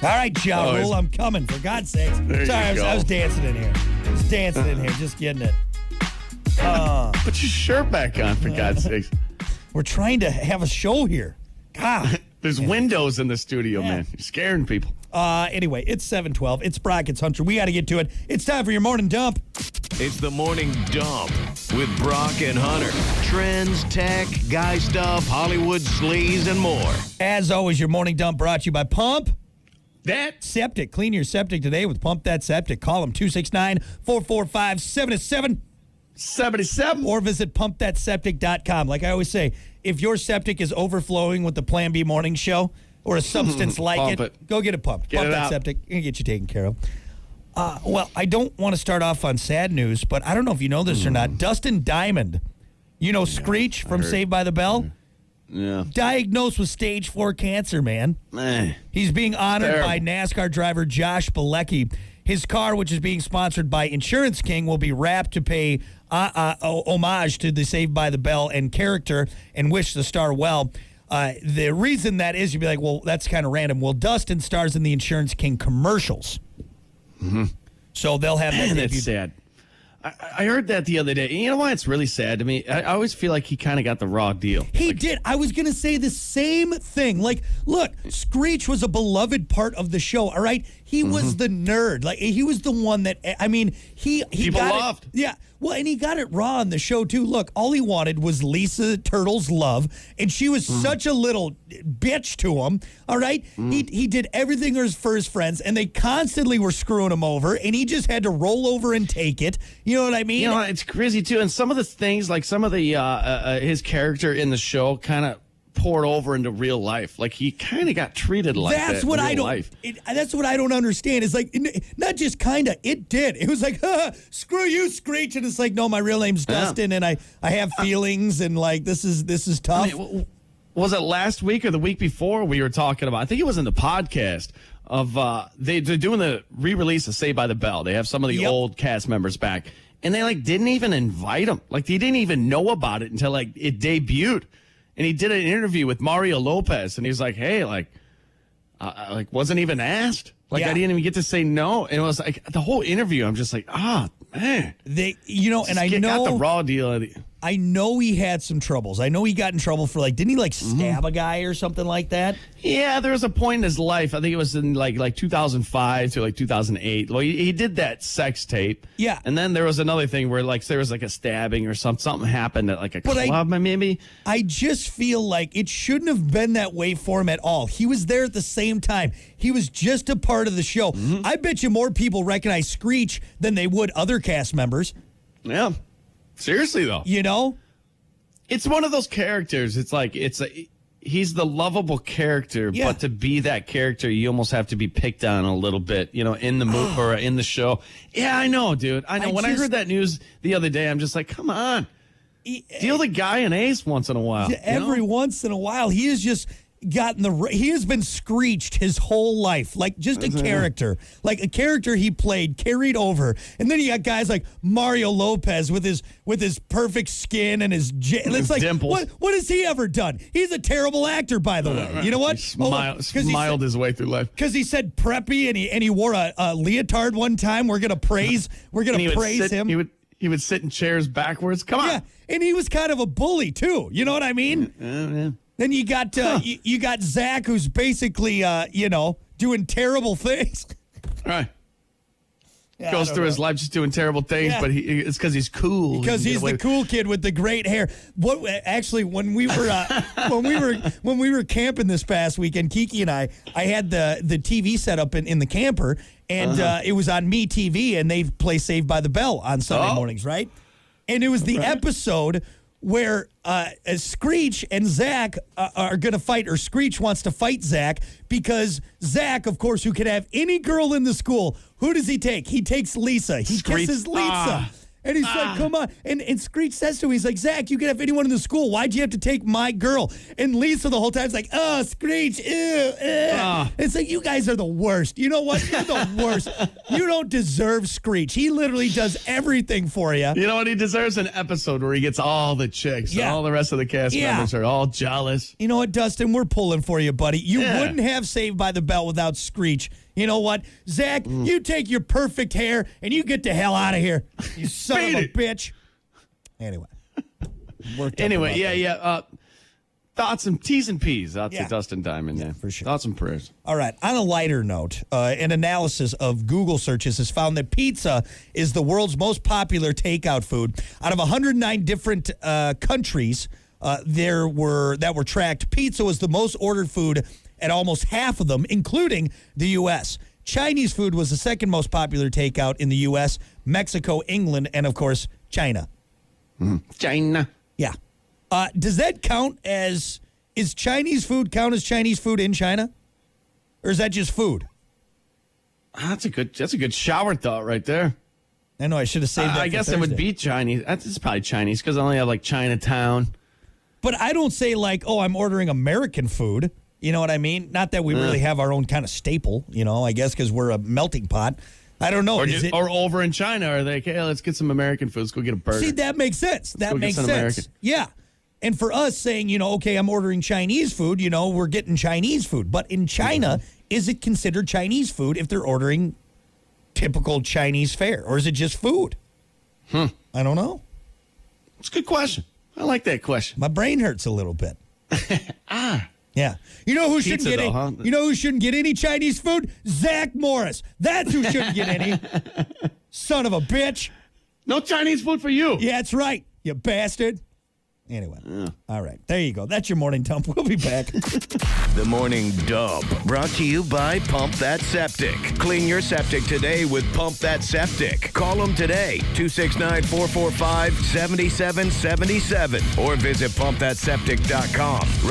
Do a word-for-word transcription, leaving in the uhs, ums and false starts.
All right, Ja Oh, Rule, he's- I'm coming, for God's sakes. There Sorry, you I was, go. I was dancing in here. I was dancing in here, just getting it. Uh, Put your shirt back on, for God's sakes. we're trying to have a show here. God. There's windows in the studio, Yeah. man. You're scaring people. Uh, anyway, it's seven twelve. It's Brock, it's Hunter. We got to get to it. It's time for your morning dump. It's the Morning Dump with Brock and Hunter. Trends, tech, guy stuff, Hollywood sleaze, and more. As always, your morning dump brought to you by Pump That Septic. Clean your septic today with Pump That Septic. Call them two six nine, four four five, seven seven seventy-seven. or visit pump that septic dot com. Like I always say, if your septic is overflowing with the Plan B morning show or a substance like Pump it, it. go get it pumped. Get Pump it That out. Septic and get you taken care of. Uh, well, I don't want to start off on sad news, but I don't know if you know this or not. Dustin Diamond, you know Screech from heard. Saved by the Bell, Yeah. diagnosed with stage four cancer, man. Man. He's being honored Terrible. by NASCAR driver Josh Bilecki. His car, which is being sponsored by Insurance King, will be wrapped to pay uh, uh, o- homage to the Saved by the Bell and character and wish the star well. Uh, the reason that is, you'd be like, well, that's kind of random. Well, Dustin stars in the Insurance King commercials. Mm-hmm. So they'll have that. Man, debut. that's sad. I, I heard that the other day. You know why it's really sad to me? I, I always feel like he kind of got the raw deal. He did. I was going to say the same thing. Like, look, Screech was a beloved part of the show, all right? He was the nerd. Like, he was the one that, I mean, he, he People got loved. it. Yeah. Well, and he got it raw on the show, too. Look, all he wanted was Lisa Turtle's love, and she was such a little bitch to him, all right? He, he did everything for his friends, and they constantly were screwing him over, and he just had to roll over and take it. You know what I mean? You know, it's crazy too. And some of the things, like some of the uh, uh, his character in the show, kind of poured over into real life. Like he kind of got treated like that. That's in what real I don't. life. It, that's what I don't understand. It's like n- not just kind of. It did. It was like, huh, screw you, Screech, and it's like, no, my real name's Yeah. Dustin, and I I have feelings, and like this is this is tough. I mean, w- was it last week or the week before we were talking about? I think it was in the podcast of uh, they, they're doing the re-release of Saved by the Bell. They have some of the Yep. old cast members back, and they like didn't even invite him. Like they didn't even know about it until like it debuted. And he did an interview with Mario Lopez, and he was like, "Hey, like, uh, I like wasn't even asked. Like Yeah. I didn't even get to say no." And it was like the whole interview. I'm just like, "Ah, man." They, you know, and I Just know got the raw deal. Of the, I know he had some troubles. I know he got in trouble for like, didn't he like Mm-hmm. stab a guy or something like that? Yeah, there was a point in his life. I think it was in like like two thousand five to like two thousand eight. Well, he, he did that sex tape. Yeah. And then there was another thing where like there was like a stabbing or something. Something happened at like a But I- club, maybe. I just feel like it shouldn't have been that way for him at all. He was there at the same time. He was just a part of the show. Mm-hmm. I bet you more people recognize Screech than they would other cast members. Yeah. Seriously though, You know? it's one of those characters. It's like it's a. He's the lovable character, Yeah. but to be that character, you almost have to be picked on a little bit, you know, in the movie or in the show. Yeah, I know, dude. I know. I when I just- heard that news the other day, I'm just like, come on, deal the guy an ace once in a while. you Every know? once in a while, he has just gotten the. He has been Screeched his whole life, like just a character, like a character he played carried over. And then you got guys like Mario Lopez with his with his perfect skin and his. j- It's His like dimples. what what has he ever done? He's a terrible actor, by the way. You know what? He smiled, smiled his way through life. Because he said preppy and he and he wore a, a leotard one time. We're gonna praise. We're And gonna he would praise sit, him. He would he would sit in chairs backwards. Come on. Yeah, and he was kind of a bully too. You know what I mean? Uh, yeah. Then you got uh, you, you got Zach, who's basically uh, you know doing terrible things. All right. Yeah, I Goes don't through know. his life just doing terrible things, Yeah. but he, it's because he's cool. Because He can he's get away the with- cool kid with the great hair. What actually when we were uh, when we were when we were camping this past weekend, Kiki and I, I had the the T V set up in, in the camper, and uh it was on Me T V, and they play Saved by the Bell on Sunday Oh. mornings, right? And it was the episode where uh, Screech and Zach uh, are going to fight, or Screech wants to fight Zach because Zach, of course, who could have any girl in the school, who does he take? He takes Lisa. He Screech- kisses Lisa. Ah. And he's like, come on. And, and Screech says to him, he's like, Zach, you can have anyone in the school. Why'd you have to take my girl? And Lisa the whole time is like, oh, Screech, ew, ew. Uh. It's like, you guys are the worst. You know what? You're the worst. You don't deserve Screech. He literally does everything for you. You know what? He deserves an episode where he gets all the chicks. Yeah. All the rest of the cast Yeah. members are all jealous. You know what, Dustin? We're pulling for you, buddy. You Yeah. wouldn't have Saved by the Bell without Screech. You know what? Zach, mm. you take your perfect hair and you get the hell out of here. You son of a it. bitch. Anyway. Anyway, yeah, yeah. Uh, thoughts and T's and P's. That's Yeah. the Dustin Diamond. Yeah, for sure. Thoughts and prayers. All right. On a lighter note, uh, an analysis of Google searches has found that pizza is the world's most popular takeout food. Out of one hundred nine different uh, countries uh, there were that were tracked, pizza was the most ordered food at almost half of them, including the U S Chinese food was the second most popular takeout in the U S, Mexico, England, and, of course, China. Mm. China. Yeah. Uh, does that count as, is Chinese food count as Chinese food in China? Or is that just food? That's a good, that's a good shower thought right there. I know, I should have saved that uh, I for guess Thursday. it would be Chinese. That's probably Chinese because I only have like Chinatown. But I don't say like, oh, I'm ordering American food. You know what I mean? Not that we uh. really have our own kind of staple, you know, I guess because we're a melting pot. I don't know. Or, Is do, it, or over in China, are they, okay, let's get some American food. Let's go get a burger. See, that makes sense. Let's that makes sense. American. Yeah. And for us saying, you know, okay, I'm ordering Chinese food, you know, we're getting Chinese food. But in China, mm-hmm. is it considered Chinese food if they're ordering typical Chinese fare? Or is it just food? Hmm. I don't know. It's a good question. I like that question. My brain hurts a little bit. ah. Yeah. You know who Pizza, shouldn't get though, any, huh? You know who shouldn't get any Chinese food? Zach Morris. That's who shouldn't get any. Son of a bitch. No Chinese food for you. Yeah, that's right, you bastard. Anyway. Yeah. All right. There you go. That's your morning dump. We'll be back. The Morning Dump, brought to you by Pump That Septic. Clean your septic today with Pump That Septic. Call them today, two six nine, four four five, seven seven seven seven, or visit pump that septic dot com.